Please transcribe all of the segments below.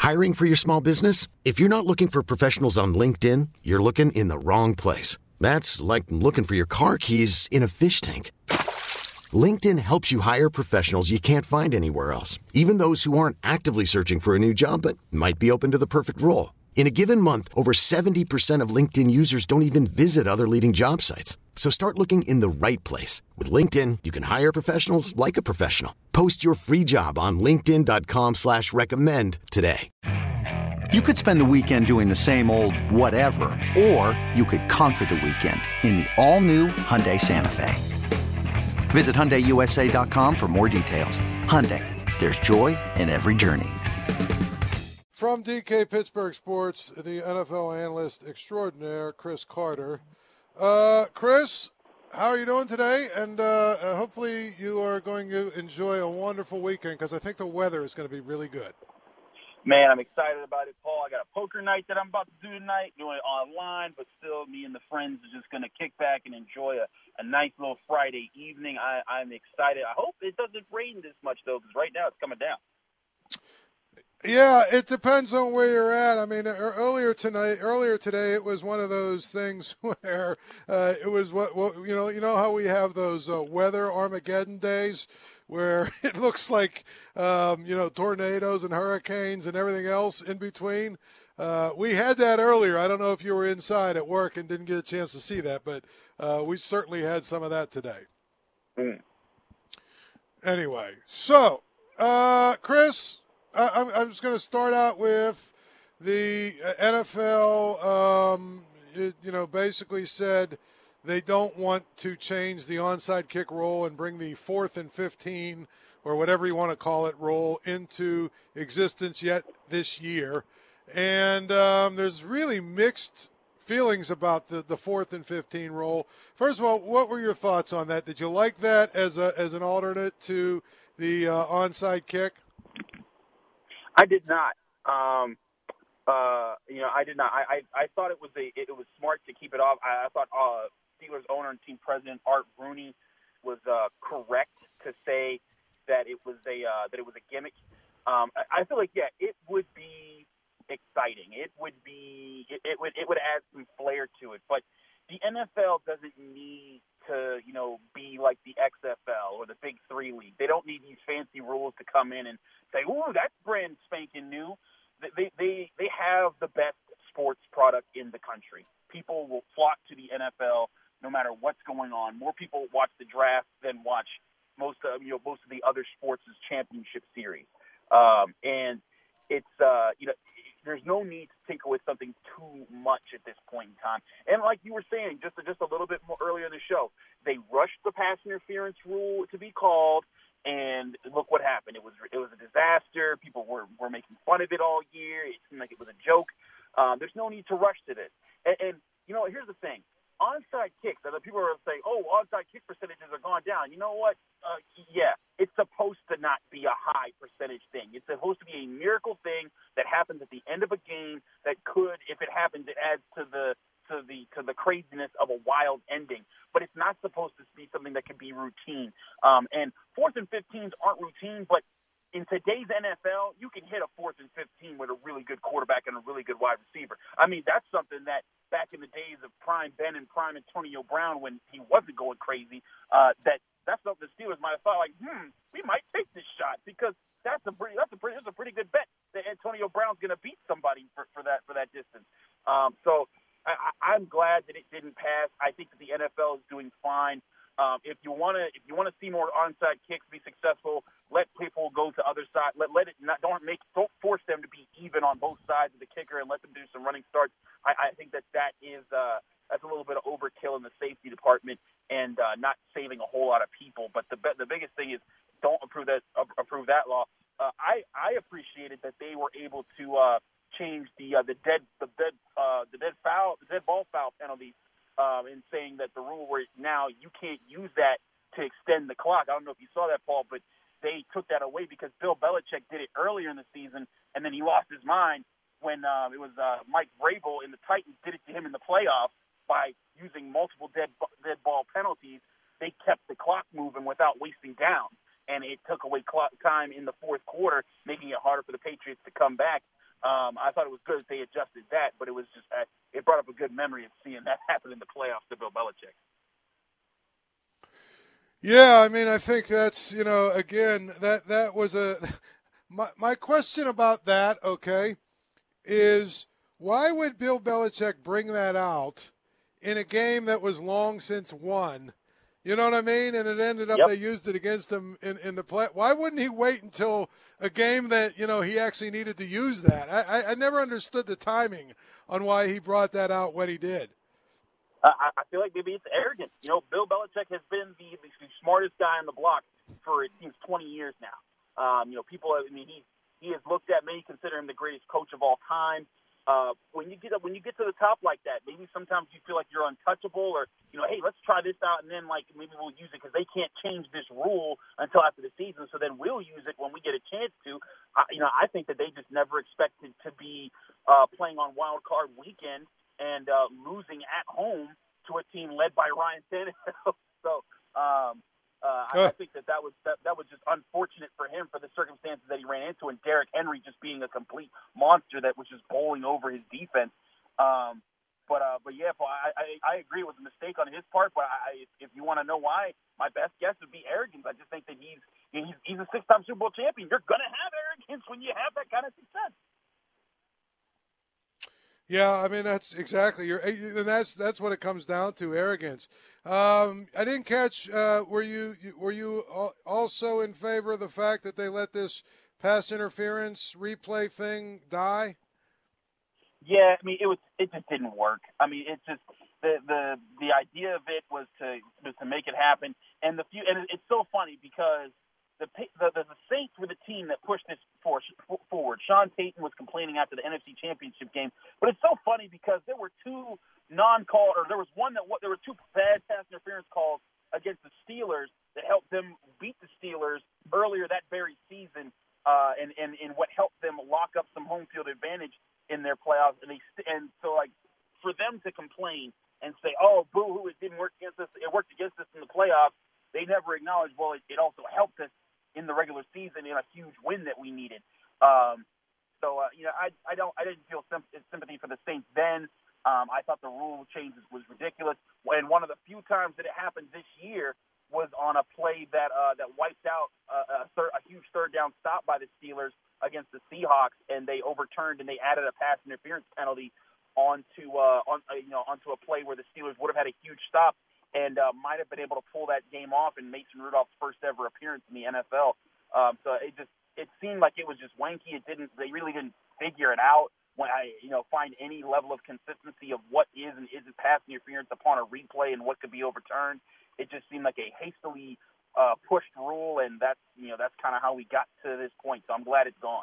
Hiring for your small business? If you're not looking for professionals on LinkedIn, you're looking in the wrong place. That's like looking for your car keys in a fish tank. LinkedIn helps you hire professionals you can't find anywhere else, even those who aren't actively searching for a new job but might be open to the perfect role. In a given month, over 70% of LinkedIn users don't even visit other leading job sites. So start looking in the right place. With LinkedIn, you can hire professionals like a professional. Post your free job on linkedin.com/recommend today. You could spend the weekend doing the same old whatever, or you could conquer the weekend in the all-new Hyundai Santa Fe. Visit HyundaiUSA.com for more details. Hyundai, there's joy in every journey. From DK Pittsburgh Sports, the NFL analyst extraordinaire, Chris Carter. Chris, how are you doing today? And hopefully you are going to enjoy a wonderful weekend because I think the weather is going to be really good. Man, I'm excited about it, Paul. I got a poker night that I'm about to do tonight, doing it online, but still me and the friends are just going to kick back and enjoy a nice little Friday evening. I'm excited. I hope it doesn't rain this much, though, because right now it's coming down. Yeah, it depends on where you're at. I mean, earlier today, it was one of those things where it was what you know how we have those weather Armageddon days where it looks like tornadoes and hurricanes and everything else in between. We had that earlier. I don't know if you were inside at work and didn't get a chance to see that, but we certainly had some of that today. Anyway, so Chris. I'm just going to start out with the NFL, basically said they don't want to change the onside kick rule and bring the 4th and 15 or whatever you want to call it rule into existence yet this year. And there's really mixed feelings about the 4th and 15 rule. First of all, what were your thoughts on that? Did you like that as an alternate to the onside kick? I did not. I did not. I thought it was smart to keep it off. I thought Steelers owner and team president Art Rooney was correct to say that it was a gimmick. I feel like it would be exciting. It would add some flair to it. But the NFL doesn't need to be like the XFL or the Big Three league. They don't need these fancy rules to come in and say, "Ooh, that's brand spanking new." They have the best sports product in the country. People will flock to the NFL no matter what's going on. More people watch the draft than watch most of the other sports' championship series. And it's there's no need to tinker with something too much at this point in time. And like you were saying, just a little bit more earlier in the show, they rushed the pass interference rule to be called, and look what happened. It was a disaster. People were making fun of it all year. It seemed like it was a joke. There's no need to rush to this. And here's the thing. Onside kicks, people are saying, onside kick percentages are gone down. You know what? It's supposed to not be a high percentage thing. It's supposed to be a miracle thing that happens at the end of a game that could, if it happens, it adds to the craziness of a wild ending. But it's not supposed to be something that can be routine. And 4th and 15s aren't routine, but in today's NFL, you can hit a 4th and 15 with a really good quarterback and a really good wide receiver. I mean, that's something that back in the days of prime Ben and prime Antonio Brown, when he wasn't going crazy, that's something the Steelers might have thought like, we might take this shot because that's a pretty good bet that Antonio Brown's going to beat somebody for that distance. So I'm glad that it didn't pass. I think that the NFL is doing fine. If you want to see more onside kicks be successful, let people go to other side. Don't force them to be even on both sides of the kicker and let them do some running starts. I think that is that's a little bit of overkill in the safety department and not saving a whole lot of people. But the biggest thing is don't approve that law. I appreciated that they were able to change the dead ball foul penalty. In saying that the rule where now you can't use that to extend the clock. I don't know if you saw that, Paul, but they took that away because Bill Belichick did it earlier in the season, and then he lost his mind when it was Mike Vrabel in the Titans did it to him in the playoffs by using multiple dead ball penalties. They kept the clock moving without wasting down, and it took away clock time in the fourth quarter, making it harder for the Patriots to come back. I thought it was good that they adjusted that, but it was just it brought up a good memory of seeing that happen in the playoffs to Bill Belichick. Yeah, I mean, I think that's, again, that was my question about that, okay, is why would Bill Belichick bring that out in a game that was long since won? You know what I mean? And it ended up they used it against him in the play. Why wouldn't he wait until a game that, he actually needed to use that? I never understood the timing on why he brought that out when he did. I feel like maybe it's arrogant. Bill Belichick has been the smartest guy on the block for, it seems, 20 years now. People, he has looked at, many consider him the greatest coach of all time. When you get to the top like that, maybe sometimes you feel like you're untouchable, or hey, let's try this out, and then maybe we'll use it because they can't change this rule until after the season. So then we'll use it when we get a chance to. I think that they just never expected to be playing on Wild Card Weekend and losing at home to a team led by Ryan Tannehill. So I think that was just unfortunate for him for the circumstances that he ran into, and Derrick Henry just being a complete monster that was just bowling over his defense. But yeah, Paul, I agree with the mistake on his part. But if you want to know why, my best guess would be arrogance. I just think that he's a 6-time Super Bowl champion. You're gonna have arrogance when you have that kind of success. Yeah, I mean that's exactly and that's what it comes down to, arrogance. I didn't catch. Were you also in favor of the fact that they let this pass interference replay thing die? Yeah, I mean it just didn't work. I mean it's just the idea of it was to make it happen, and it's so funny because the Saints were the team that pushed this forward. Sean Payton was complaining after the NFC Championship game, but it's so funny because there were two there were two bad pass interference calls against the Steelers that helped them beat the Steelers earlier that very season, and what helped them lock up some home field advantage in their playoffs. And so for them to complain and say, "Oh, boo-hoo, it didn't work against us. It worked against us in the playoffs," they never acknowledged, well, it also helped us in the regular season in a huge win that we needed. I didn't feel sympathy for the Saints then. I thought the rule changes was ridiculous. And one of the few times that it happened this year was on a play that wiped out a huge third down stop by the Steelers against the Seahawks, and they overturned and they added a pass interference penalty onto a play where the Steelers would have had a huge stop and might have been able to pull that game off in Mason Rudolph's first ever appearance in the NFL. So it seemed like it was just wanky. They really didn't figure it out. When find any level of consistency of what is and isn't pass interference upon a replay and what could be overturned. It just seemed like a hastily pushed rule, and that's kind of how we got to this point. So I'm glad it's gone.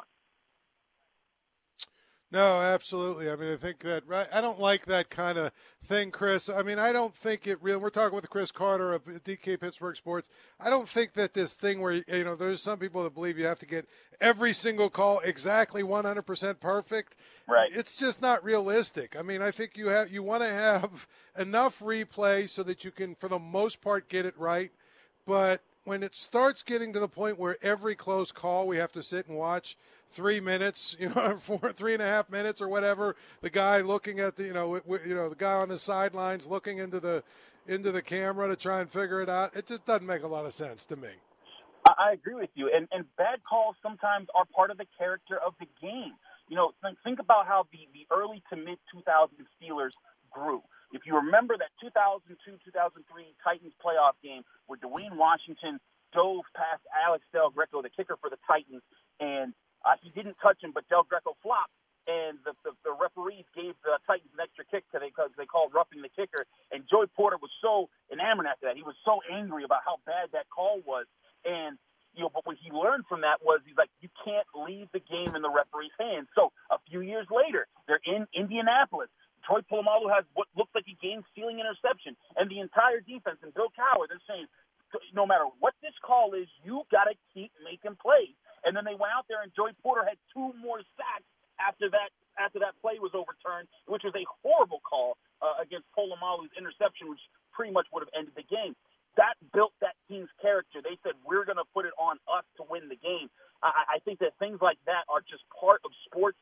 No, absolutely. I mean, I think that I don't like that kind of thing, Chris. I mean, I don't think it really. We're talking with Chris Carter of DK Pittsburgh Sports. I don't think that this thing where there's some people that believe you have to get every single call exactly 100% perfect. Right. It's just not realistic. I mean, I think you want to have enough replay so that you can, for the most part, get it right. But when it starts getting to the point where every close call we have to sit and watch 3 minutes, 3.5 minutes or whatever, the guy looking at the guy on the sidelines looking into the camera to try and figure it out, it just doesn't make a lot of sense to me. I agree with you, and bad calls sometimes are part of the character of the game. Think about how the early to mid 2000 Steelers grew. If you remember that 2002-2003 Titans playoff game where Dwayne Washington dove past Alex Del Greco, the kicker for the Titans, and he didn't touch him, but Del Greco flopped, and the referees gave the Titans an extra kick because they called roughing the kicker, and Joey Porter was so enamored after that. He was so angry about how bad that call was, and but what he learned from that was he's like, you can't leave the game in the referee's hands. So a few years later, they're in Indianapolis. Troy Polamalu has what looks like a game-stealing interception, and the entire defense and Bill Cowher, they're saying, no matter what this call is, you got to keep making plays. And then they went out there, and Joey Porter had 2 more sacks after that play was overturned, which was a horrible call against Polamalu's interception, which pretty much would have ended the game. That built that team's character. They said, we're going to put it on us to win the game. I think that things like that are just part of sports, and they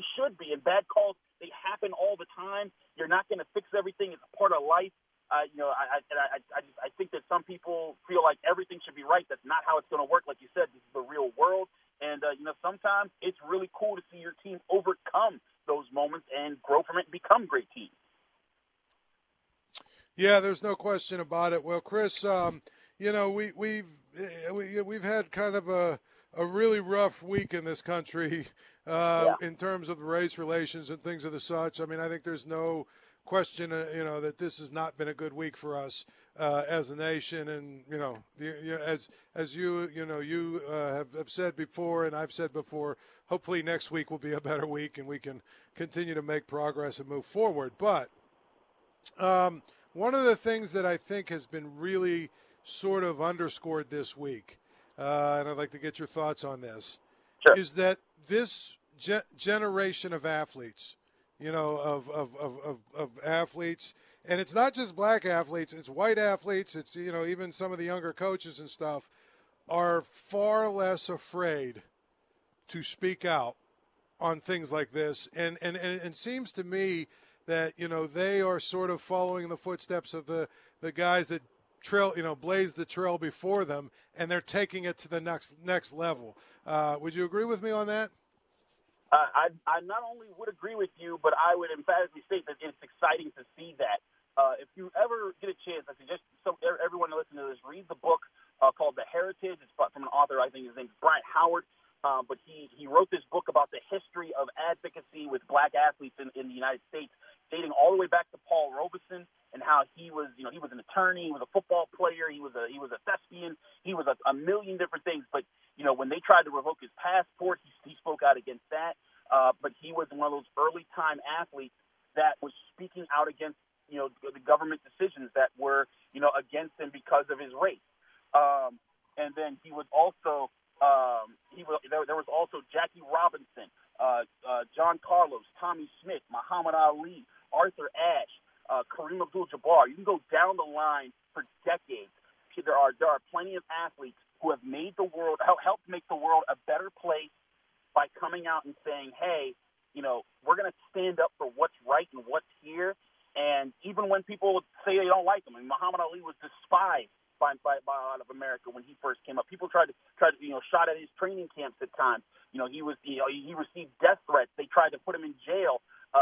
should be. And bad calls, they happen all the time. You're not going to fix everything. It's a part of life. I think that some people feel like everything should be right. That's not how it's going to work. Like you said, this is the real world. And, sometimes it's really cool to see your team overcome those moments and grow from it and become great teams. Yeah, there's no question about it. Well, Chris, we've had kind of a really rough week in this country in terms of race relations and things of the such. I mean, I think there's no question, that this has not been a good week for us as a nation. And, as you have said before, and I've said before, hopefully next week will be a better week and we can continue to make progress and move forward. But one of the things that I think has been really sort of underscored this week, and I'd like to get your thoughts on this, sure, is that this generation of athletes, of athletes, and it's not just black athletes, it's white athletes, it's, even some of the younger coaches and stuff, are far less afraid to speak out on things like this. And it seems to me that, they are sort of following the footsteps of the guys that blaze the trail before them, and they're taking it to the next level. Would you agree with me on that? I not only would agree with you, but I would emphatically state that it's exciting to see that. If you ever get a chance, I suggest everyone to listen to this, read the book called The Heritage. It's from an author, I think his name is Bryant Howard. But he wrote this book about the history of advocacy with black athletes in the United States, dating all the way back to Paul Robeson and how he was an attorney, he was a football player, he was a thespian, he was a million different things. But when they tried to revoke his passport, he spoke out against that. But he was one of those early time athletes that was speaking out against the government decisions that were against him because of his race. And then he was also there was also Jackie Robinson, John Carlos, Tommy Smith, Muhammad Ali, Arthur Ashe, Kareem Abdul-Jabbar. You can go down the line for decades. There are plenty of athletes who have made the world, helped make the world a better place by coming out and saying, hey, we're going to stand up for what's right and what's here. And even when people say they don't like him, Muhammad Ali was despised by a lot of America when he first came up. People tried to shot at his training camps at times. He received death threats. They tried to put him in jail.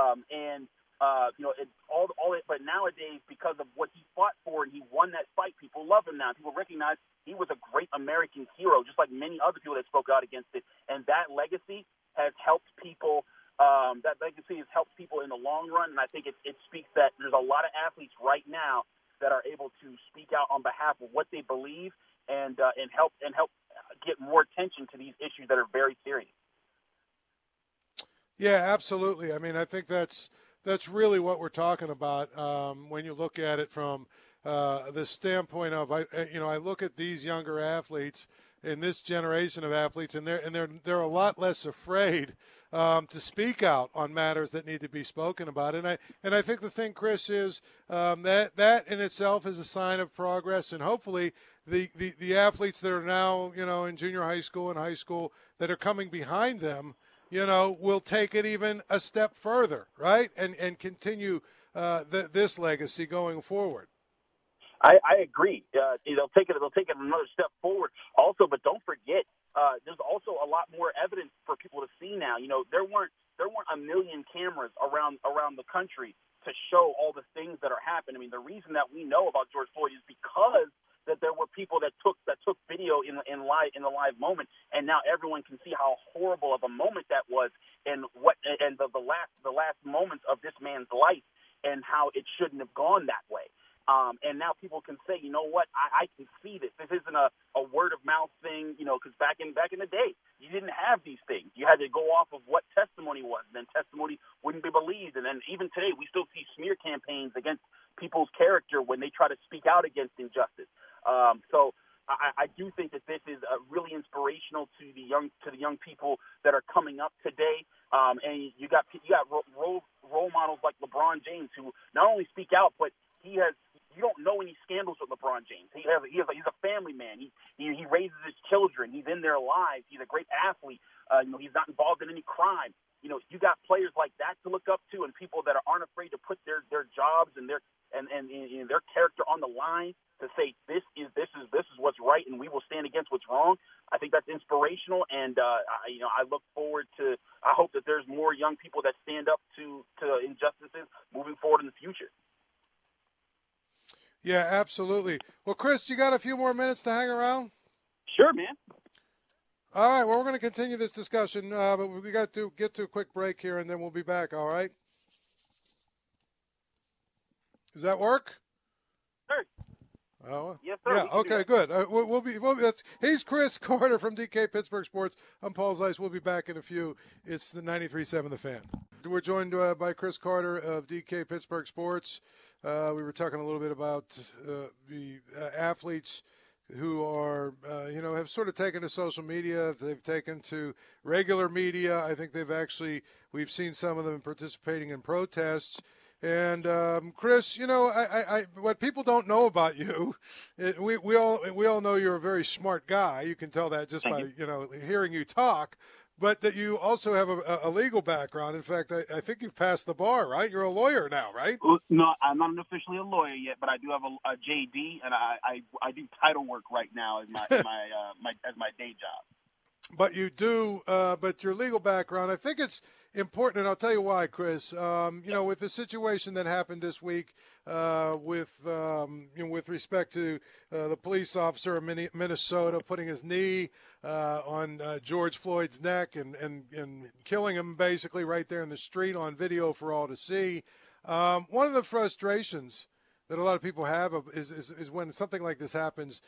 But nowadays, because of what he fought for and he won that fight, people love him now. People recognize he was a great American hero, just like many other people that spoke out against it. And that legacy has helped people. That legacy has helped people in the long run. And I think it speaks that there's a lot of athletes right now that are able to speak out on behalf of what they believe and help get more attention to these issues that are very serious. Yeah, absolutely. I mean, I think that's really what we're talking about when you look at it from the standpoint of I look at these younger athletes in this generation of athletes, and they're a lot less afraid to speak out on matters that need to be spoken about. And I think the thing, Chris, is that in itself is a sign of progress, and hopefully the athletes that are now in junior high school and high school that are coming behind them, will take it even a step further, right, and continue this legacy going forward. I agree. They'll take it another step forward. Also, but don't forget, there's also a lot more evidence for people to see now. There weren't a million cameras around the country to show all the things that are happening. I mean, the reason that we know about George Floyd is because that there were people that took video in the live moment, and now everyone can see how horrible of a moment that was, and the last moments of this man's life, and how it shouldn't have gone that way. And now people can say, you know what, I can see this. This isn't a word of mouth thing, because back in the day, you didn't have these things. You had to go off of what testimony was, and then testimony wouldn't be believed. And then even today, we still see smear campaigns against people's character when they try to speak out against injustice. So I do think that this is really inspirational to the young people that are coming up today. And you got role models like LeBron James, who not only speak out, but you don't know any scandals with LeBron James. He's a family man. He raises his children. He's in their lives. He's a great athlete. He's not involved in any crime. you got players like that to look up to, and people that aren't afraid to put their jobs and their character on the line to say this is what's right, and we will stand against what's wrong. I think that's inspirational, and I look forward to. I hope that there's more young people that stand up to injustices moving forward in the future. Yeah, absolutely. Well, Chris, you got a few more minutes to hang around? Sure, man. All right, well, we're going to continue this discussion, but we got to get to a quick break here, and then we'll be back, all right? Does that work? Sure. Oh, yes, sir. Yeah, okay, good. He's Chris Carter from DK Pittsburgh Sports. I'm Paul Zeiss. We'll be back in a few. It's the 93.7 The Fan. We're joined by Chris Carter of DK Pittsburgh Sports. We were talking a little bit about the athletes who are, have sort of taken to social media. They've taken to regular media. I think we've seen some of them participating in protests. And Chris, what people don't know about you, we all know you're a very smart guy. You can tell that just by hearing you talk. But that you also have a legal background. In fact, I think you've passed the bar, right? You're a lawyer now, right? No, I'm not officially a lawyer yet, but I do have a JD, and I do title work right now as my day job. But you do, but your legal background, I think it's important, and I'll tell you why, Chris. With the situation that happened this week with respect to the police officer in Minnesota putting his knee on George Floyd's neck and killing him basically right there in the street on video for all to see. One of the frustrations that a lot of people have is when something like this happens,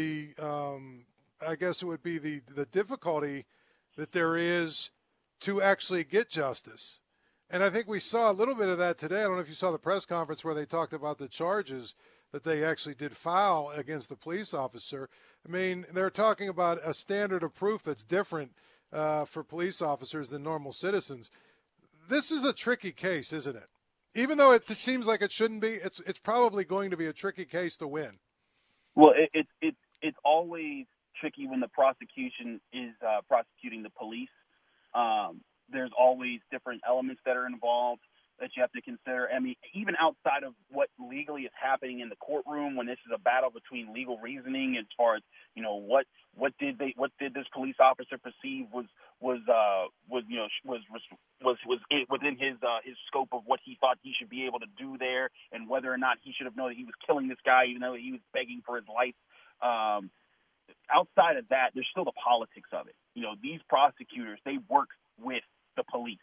I guess it would be the difficulty that there is to actually get justice. And I think we saw a little bit of that today. I don't know if you saw the press conference where they talked about the charges that they actually did file against the police officer. I mean, they're talking about a standard of proof that's different for police officers than normal citizens. This is a tricky case, isn't it? Even though it seems like it shouldn't be, it's probably going to be a tricky case to win. Well, it's always tricky when the prosecution is prosecuting the police. There's always different elements that are involved that you have to consider. I mean, even outside of what legally is happening in the courtroom, when this is a battle between legal reasoning as far as what did this police officer perceive was within his scope of what he thought he should be able to do there, and whether or not he should have known that he was killing this guy even though he was begging for his life. Outside of that, there's still the politics of it. These prosecutors, they work with the police.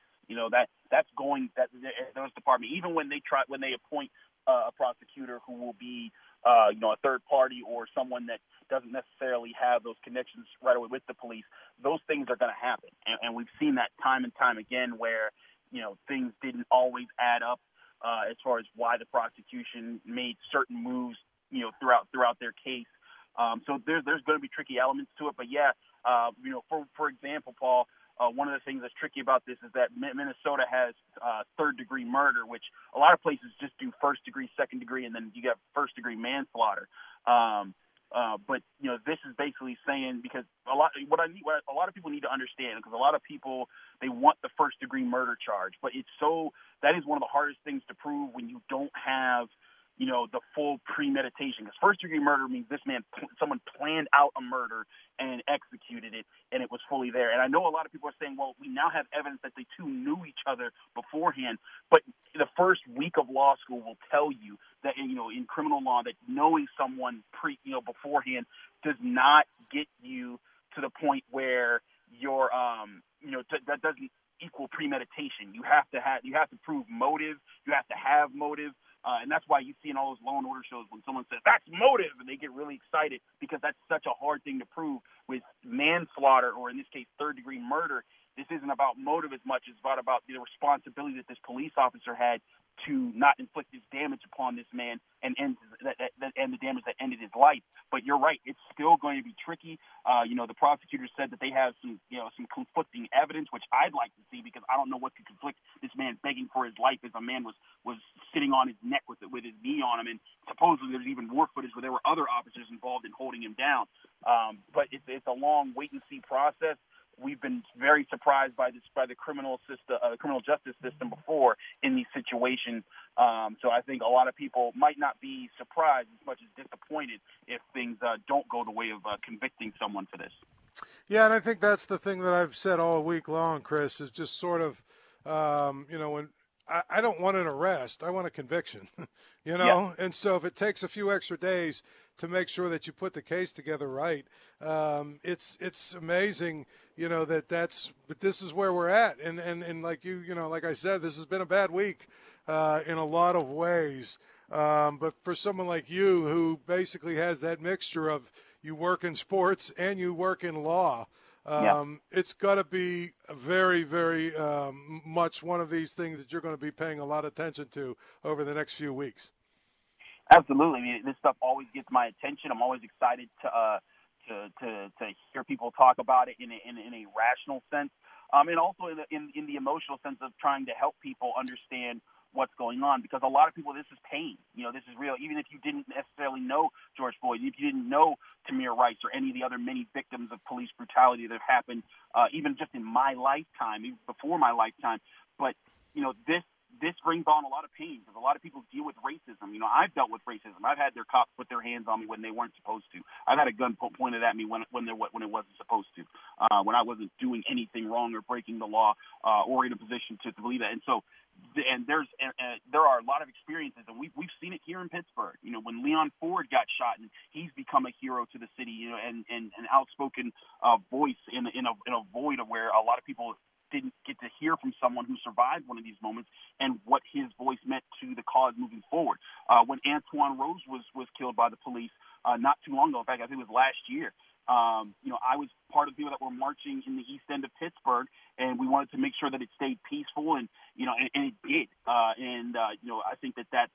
Those department, even when they appoint a prosecutor who will be, a third party or someone that doesn't necessarily have those connections right away with the police, those things are going to happen. And we've seen that time and time again where, things didn't always add up as far as why the prosecution made certain moves, throughout their case. So there's going to be tricky elements to it. But yeah, for example, Paul, one of the things that's tricky about this is that Minnesota has third-degree murder, which a lot of places just do first-degree, second-degree, and then you get first-degree manslaughter. But this is basically saying, because what a lot of people need to understand, because a lot of people, they want the first-degree murder charge, but that is one of the hardest things to prove when you don't have the full premeditation. Because first-degree murder means someone planned out a murder and executed it, and it was fully there. And I know a lot of people are saying, well, we now have evidence that they two knew each other beforehand. But the first week of law school will tell you that, in criminal law, that knowing someone beforehand does not get you to the point where you're, that doesn't equal premeditation. You have to prove motive. You have to have motive. And that's why you see in all those Law and Order shows when someone says, that's motive, and they get really excited because that's such a hard thing to prove. With manslaughter, or in this case, third-degree murder, this isn't about motive as much as about the responsibility that this police officer had to not inflict this damage upon this man and the damage that ended his life. But you're right, it's still going to be tricky. The prosecutors said that they have some conflicting evidence, which I'd like to see, because I don't know what could conflict this man begging for his life as a man was sitting on his neck with his knee on him, and supposedly there's even more footage where there were other officers involved in holding him down. But it's a long wait and see process. we've been very surprised by the criminal system, criminal justice system before in these situations. So I think a lot of people might not be surprised as much as disappointed if things don't go the way of convicting someone for this. Yeah, and I think that's the thing that I've said all week long, Chris, is just sort of, when I don't want an arrest, I want a conviction, Yeah. And so if it takes a few extra days to make sure that you put the case together right, it's amazing, but this is where we're at. And like like I said, this has been a bad week in a lot of ways. But for someone like you who basically has that mixture of you work in sports and you work in law, it's got to be very, very much one of these things that you're going to be paying a lot of attention to over the next few weeks. Absolutely. I mean, this stuff always gets my attention. I'm always excited to hear people talk about it in a rational sense, and also in the emotional sense of trying to help people understand what's going on, because a lot of people, this is pain. This is real. Even if you didn't necessarily know George Floyd, if you didn't know Tamir Rice or any of the other many victims of police brutality that have happened, even just in my lifetime, even before my lifetime. But, this brings on a lot of pain because a lot of people deal with racism. I've dealt with racism. I've had their cops put their hands on me when they weren't supposed to. I've had a gun pointed at me when it wasn't supposed to, when I wasn't doing anything wrong or breaking the law or in a position to believe that. And so, there are a lot of experiences, and we've seen it here in Pittsburgh. When Leon Ford got shot, and he's become a hero to the city. And an outspoken voice in a void of where a lot of people didn't get to hear from someone who survived one of these moments and what his voice meant to the cause moving forward. When Antoine Rose was killed by the police not too long ago, in fact, I think it was last year, I was part of the people that were marching in the east end of Pittsburgh, and we wanted to make sure that it stayed peaceful, and it did. I think that's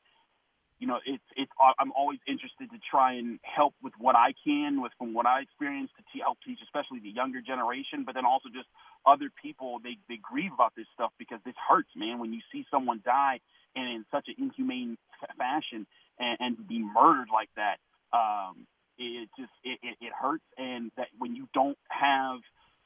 I'm always interested to try and help with what I can, from what I experienced, to help teach, especially the younger generation, but then also just other people. They grieve about this stuff because this hurts, man. When you see someone die in such an inhumane fashion and be murdered like that, it hurts. And that when you don't have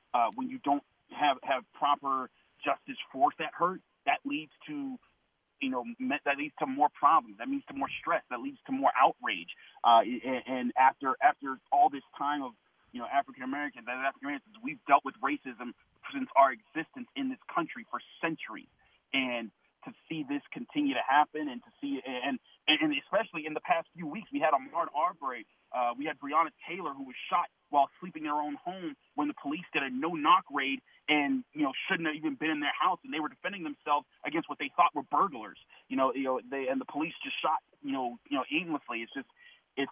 proper justice for that hurt, that leads to more problems. That leads to more stress. That leads to more outrage. And after all this time of African Americans, we've dealt with racism since our existence in this country for centuries. And to see this continue to happen, and to see and especially in the past few weeks, we had Ahmaud Arbery. We had Breonna Taylor, who was shot while sleeping in her own home when the police did a no-knock raid and shouldn't have even been in their house, and they were defending themselves against what they thought were burglars. And the police just shot aimlessly. It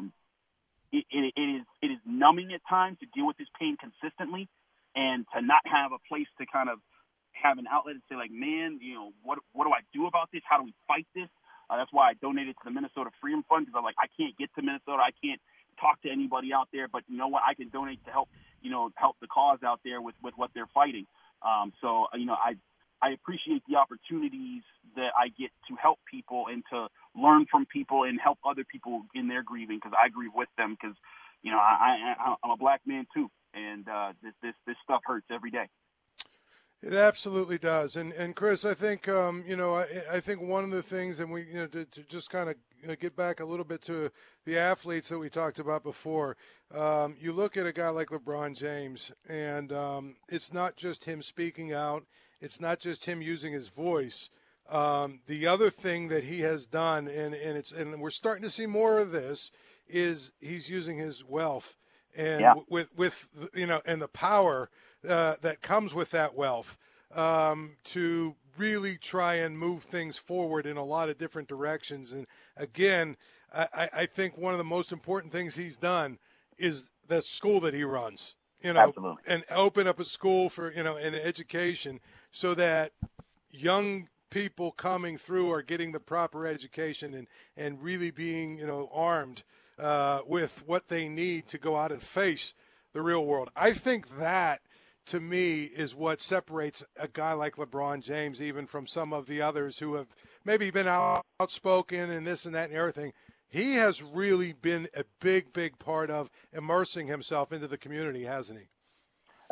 is numbing at times to deal with this pain consistently, and to not have a place to kind of have an outlet and say, like, man, what do I do about this? How do we fight this? That's why I donated to the Minnesota Freedom Fund, because I'm like, I can't get to Minnesota. I can't talk to anybody out there, but you know what? I can donate to help the cause out there with what they're fighting. So I appreciate the opportunities that I get to help people and to learn from people and help other people in their grieving, because I grieve with them, because I'm a black man too, and this stuff hurts every day. It absolutely does, and Chris, I think I think one of the things, and we to just kind of get back a little bit to the athletes that we talked about before. You look at a guy like LeBron James, and it's not just him speaking out, it's not just him using his voice. The other thing that he has done, and we're starting to see more of this, is he's using his wealth and with and the power that comes with that wealth to really try and move things forward in a lot of different directions. And again, I think one of the most important things he's done is the school that he runs, Absolutely. And open up a school for, an education so that young people coming through are getting the proper education and really being, armed with what they need to go out and face the real world. I think that, to me, is what separates a guy like LeBron James even from some of the others who have maybe been outspoken and this and that and everything. He has really been a big, big part of immersing himself into the community, hasn't he?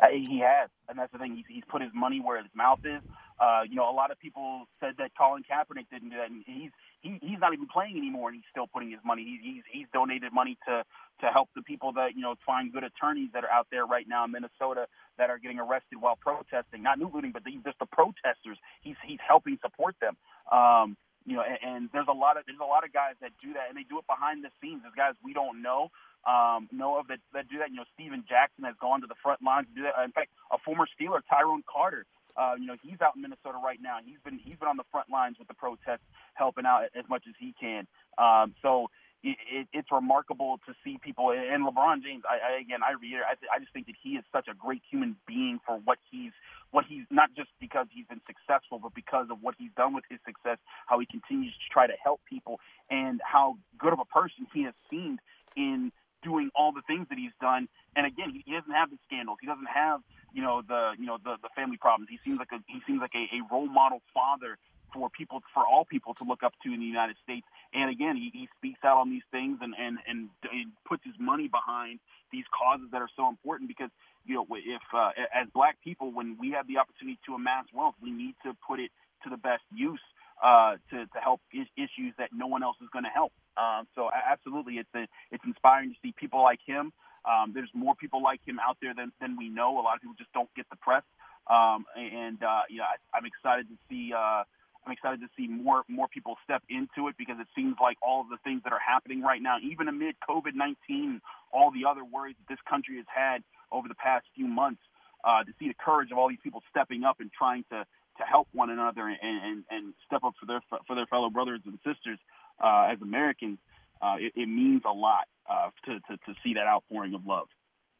He has, and that's the thing. He's put his money where his mouth is. A lot of people said that Colin Kaepernick didn't do that, and he's not even playing anymore, and he's still putting his money. He's donated money to help the people that find good attorneys that are out there right now in Minnesota that are getting arrested while protesting, not looting, but just the protesters. He's helping support them. And there's a lot of guys that do that, and they do it behind the scenes. There's guys we don't know of that do that. Steven Jackson has gone to the front lines to do that. In fact, a former Steeler, Tyrone Carter, he's out in Minnesota right now. He's been on the front lines with the protests, helping out as much as he can. So it's remarkable to see people. And LeBron James, I reiterate, I just think that he is such a great human being for what he's not just because he's been successful, but because of what he's done with his success, how he continues to try to help people, and how good of a person he has seemed in doing all the things that he's done. And again, he doesn't have the scandals. He doesn't have the family problems. He seems like a role model father for all people to look up to in the United States. And again, he speaks out on these things and puts his money behind these causes that are so important, because if as Black people, when we have the opportunity to amass wealth, we need to put it to the best use to help issues that no one else is going to help. So absolutely, it's inspiring to see people like him. There's more people like him out there than we know. A lot of people just don't get the press. I'm excited to see. I'm excited to see more people step into it, because it seems like all of the things that are happening right now, even amid COVID-19, all the other worries that this country has had over the past few months, to see the courage of all these people stepping up and trying to help one another and step up for their fellow brothers and sisters as Americans, it means a lot to see that outpouring of love.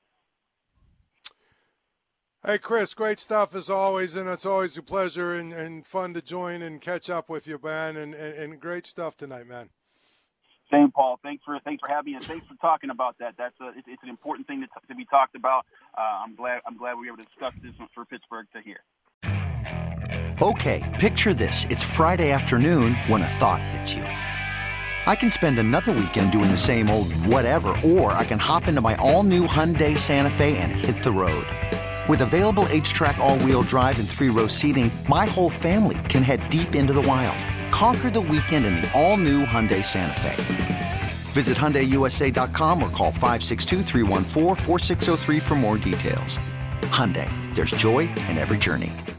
Hey, Chris, great stuff as always, and it's always a pleasure and fun to join and catch up with you, man, and great stuff tonight, man. Same, Paul. Thanks for having me, and thanks for talking about that. It's an important thing to be talked about. I'm glad we were able to discuss this for Pittsburgh to hear. Okay, picture this. It's Friday afternoon when a thought hits you. I can spend another weekend doing the same old whatever, or I can hop into my all-new Hyundai Santa Fe and hit the road. With available H-Track all-wheel drive and 3-row seating, my whole family can head deep into the wild. Conquer the weekend in the all-new Hyundai Santa Fe. Visit HyundaiUSA.com or call 562-314-4603 for more details. Hyundai, there's joy in every journey.